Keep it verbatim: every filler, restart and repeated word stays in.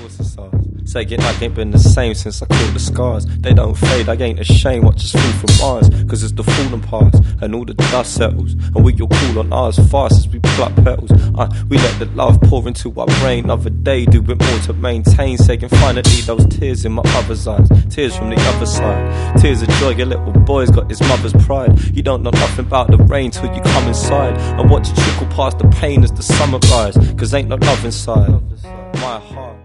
course it's ours. Say it like ain't been the same since I caught the scars. They don't fade, I ain't ashamed, watch us flee from Mars. Cause it's the falling past, and all the dust settles. And we all cool on ours fast as we pluck petals. uh, We let the love pour into our brain. Other day, do it more to maintain. Saying finally those tears in my other's eyes. Tears from the other side. Tears of joy, your little boy's got his mother's pride. You don't know nothing about the rain till you come inside. And watch it trickle past the pain as the summer rise. Cause ain't no love inside my heart.